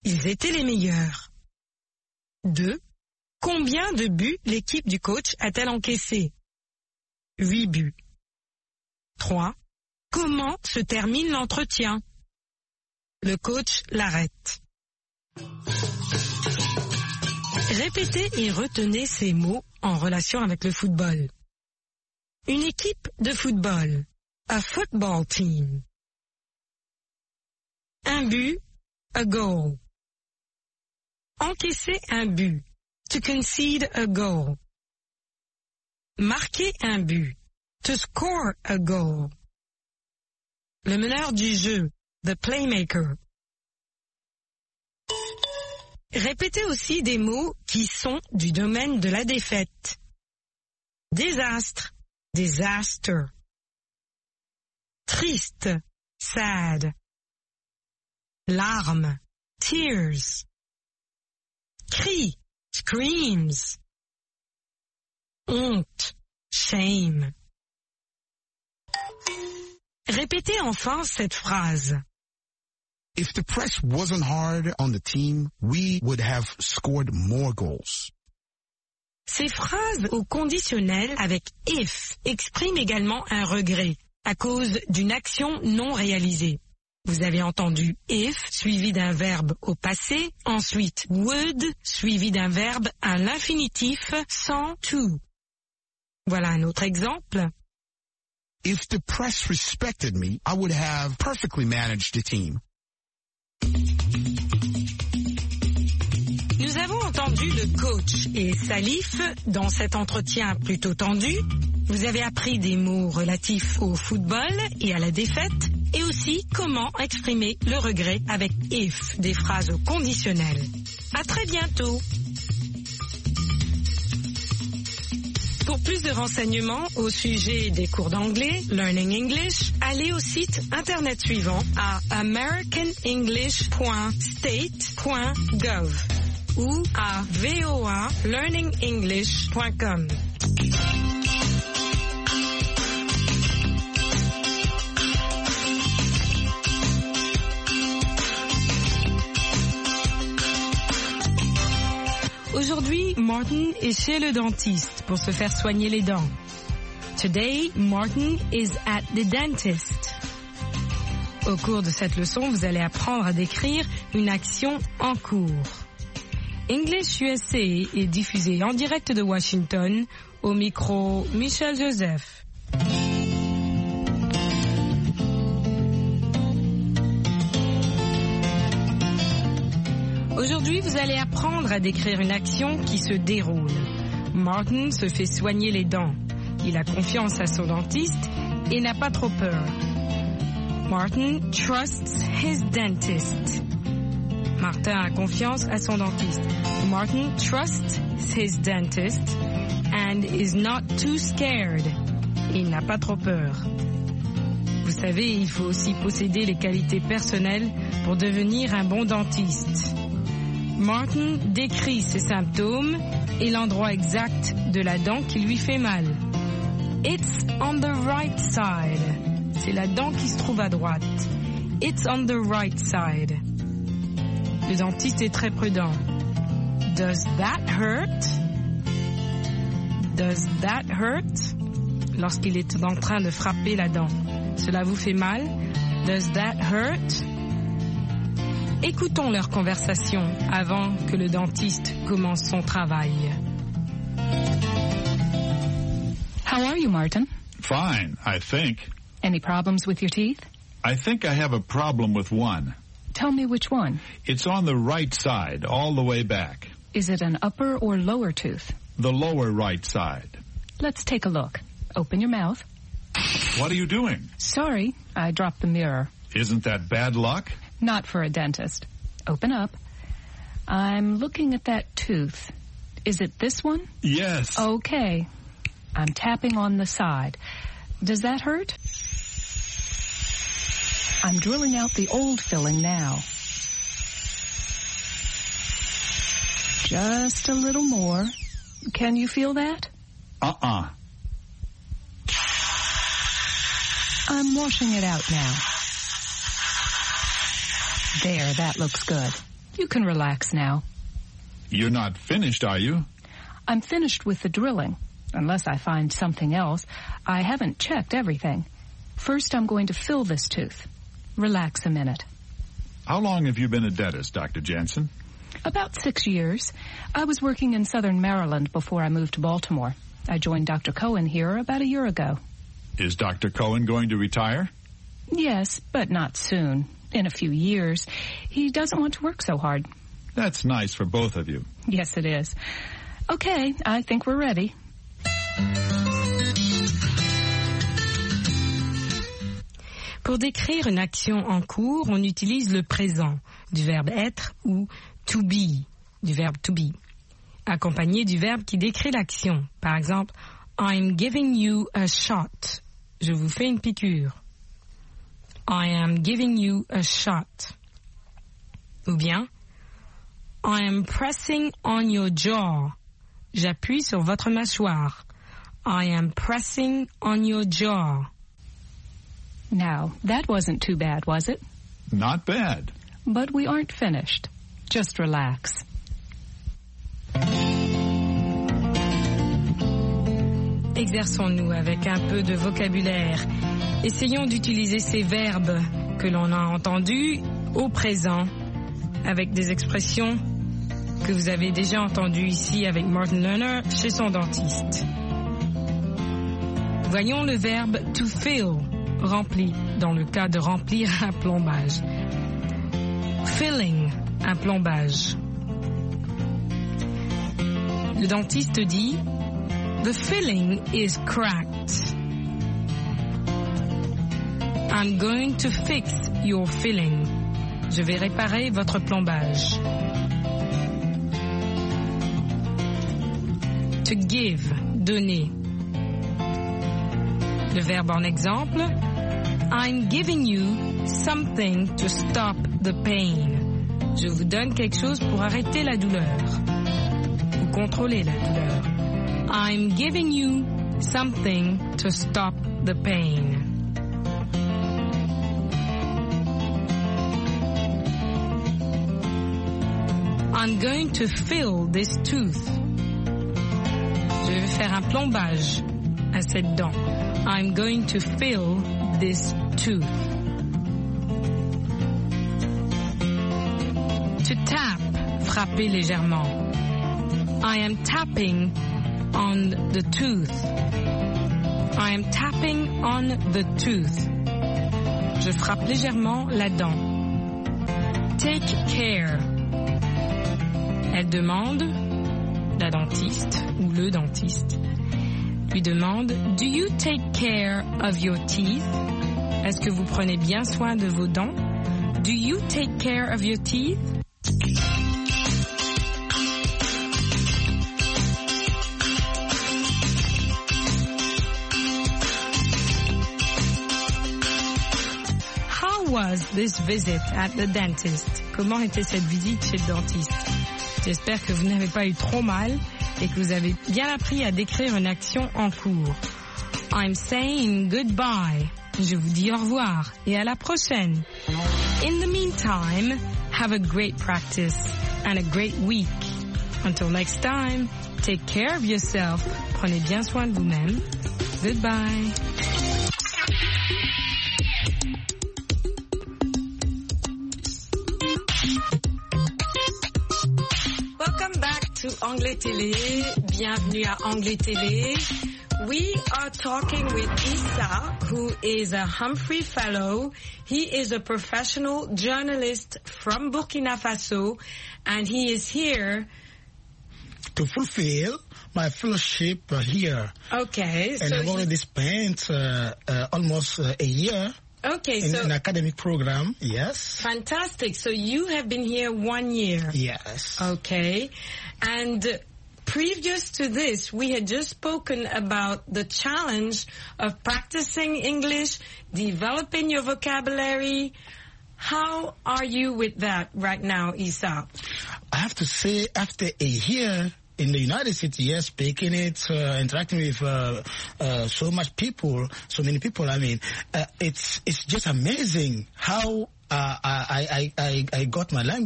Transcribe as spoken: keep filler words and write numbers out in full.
Ils étaient les meilleurs. deux. Combien de buts l'équipe du coach a-t-elle encaissé? huit buts. trois. Comment se termine l'entretien? Le coach l'arrête. Répétez et retenez ces mots en relation avec le football. Une équipe de football. A football team. Un but. A goal. Encaisser un but. To concede a goal. Marquer un but. To score a goal. Le meneur du jeu. The playmaker. Répétez aussi des mots qui sont du domaine de la défaite. Désastre. Disaster. Triste. Sad. Larmes. Tears. Cri. Screams. Honte. Shame. Répétez enfin cette phrase. If the press wasn't hard on the team, we would have scored more goals. Ces phrases au conditionnel avec if expriment également un regret à cause d'une action non réalisée. Vous avez entendu if suivi d'un verbe au passé, ensuite would suivi d'un verbe à l'infinitif sans to. Voilà un autre exemple. If the press respected me, I would have perfectly managed the team. Nous avons entendu le coach et Salif dans cet entretien plutôt tendu. Vous avez appris des mots relatifs au football et à la défaite et aussi comment exprimer le regret avec if, des phrases au conditionnel. À très bientôt. Pour plus de renseignements au sujet des cours d'anglais, Learning English, allez au site internet suivant à american english point state point gov ou à v o a learning english point com. Aujourd'hui, Martin est chez le dentiste pour se faire soigner les dents. Today, Martin is at the dentist. Au cours de cette leçon, vous allez apprendre à décrire une action en cours. English U S A est diffusé en direct de Washington, au micro Michel Joseph. Aujourd'hui, vous allez apprendre à décrire une action qui se déroule. Martin se fait soigner les dents. Il a confiance à son dentiste et n'a pas trop peur. Martin trusts his dentist. Martin a confiance à son dentiste. Martin trusts his dentist and is not too scared. Il n'a pas trop peur. Vous savez, il faut aussi posséder les qualités personnelles pour devenir un bon dentiste. Martin décrit ses symptômes et l'endroit exact de la dent qui lui fait mal. It's on the right side. C'est la dent qui se trouve à droite. It's on the right side. Le dentiste est très prudent. Does that hurt? Does that hurt? Lorsqu'il est en train de frapper la dent. Cela vous fait mal? Does that hurt? Écoutons leur conversation avant que le dentiste commence son travail. How are you, Martin? Fine, I think. Any problems with your teeth? I think I have a problem with one. Tell me which one. It's on the right side, all the way back. Is it an upper or lower tooth? The lower right side. Let's take a look. Open your mouth. What are you doing? Sorry, I dropped the mirror. Isn't that bad luck? Not for a dentist. Open up. I'm looking at that tooth. Is it this one? Yes. Okay. I'm tapping on the side. Does that hurt? I'm drilling out the old filling now. Just a little more. Can you feel that? Uh-uh. I'm washing it out now. There, that looks good. You can relax now. You're not finished, are you? I'm finished with the drilling. Unless I find something else. I haven't checked everything. First, I'm going to fill this tooth. Relax a minute. How long have you been a dentist, Doctor Jensen? About six years. I was working in southern Maryland before I moved to Baltimore. I joined Doctor Cohen here about a year ago. Is Doctor Cohen going to retire? Yes, but not soon. In a few years. He doesn't want to work so hard. That's nice for both of you. Yes, it is. Okay, I think we're ready. Pour décrire une action en cours, on utilise le présent du verbe être ou to be du verbe to be, accompagné du verbe qui décrit l'action. Par exemple, I'm giving you a shot. Je vous fais une piqûre. I am giving you a shot. Ou bien, I am pressing on your jaw. J'appuie sur votre mâchoire. I am pressing on your jaw. Now, that wasn't too bad, was it? Not bad. But we aren't finished. Just relax. Exerçons-nous avec un peu de vocabulaire. Essayons d'utiliser ces verbes que l'on a entendus au présent avec des expressions que vous avez déjà entendues ici avec Martin Lerner chez son dentiste. Voyons le verbe to fill, rempli, dans le cas de remplir un plombage. Filling, un plombage. Le dentiste dit The filling is cracked. I'm going to fix your filling. Je vais réparer votre plombage. To give, donner. Le verbe en exemple, I'm giving you something to stop the pain. Je vous donne quelque chose pour arrêter la douleur ou contrôler la douleur. I'm giving you something to stop the pain. I'm going to fill this tooth. Je vais faire un plombage à cette dent. I'm going to fill this tooth. To tap, frapper légèrement. I am tapping on the tooth. I am tapping on the tooth. Je frappe légèrement la dent. Take care. Elle demande, la dentiste ou le dentiste, lui demande, Do you take care of your teeth? Est-ce que vous prenez bien soin de vos dents? Do you take care of your teeth? How was this visit at the dentist? Comment était cette visite chez le dentiste? J'espère que vous n'avez pas eu trop mal et que vous avez bien appris à décrire une action en cours. I'm saying goodbye. Je vous dis au revoir et à la prochaine. In the meantime, have a great practice and a great week. Until next time, take care of yourself. Prenez bien soin de vous-même. Goodbye. To Anglais Télé, bienvenue à Anglais Télé. We are talking with Issa, who is a Humphrey Fellow. He is a professional journalist from Burkina Faso, and he is here to fulfill my fellowship uh, here. Okay. And so I've already spent uh, uh, almost uh, a year. Okay, in so an academic program, yes. Fantastic. So you have been here one year. Yes. Okay. And previous to this, we had just spoken about the challenge of practicing English, developing your vocabulary. How are you with that right now, Issa? I have to say, after a year in the United States, yes, speaking it, uh, interacting with uh, uh, so much people, so many people, I mean, uh, it's it's just amazing how uh, I, I, I, I got my language.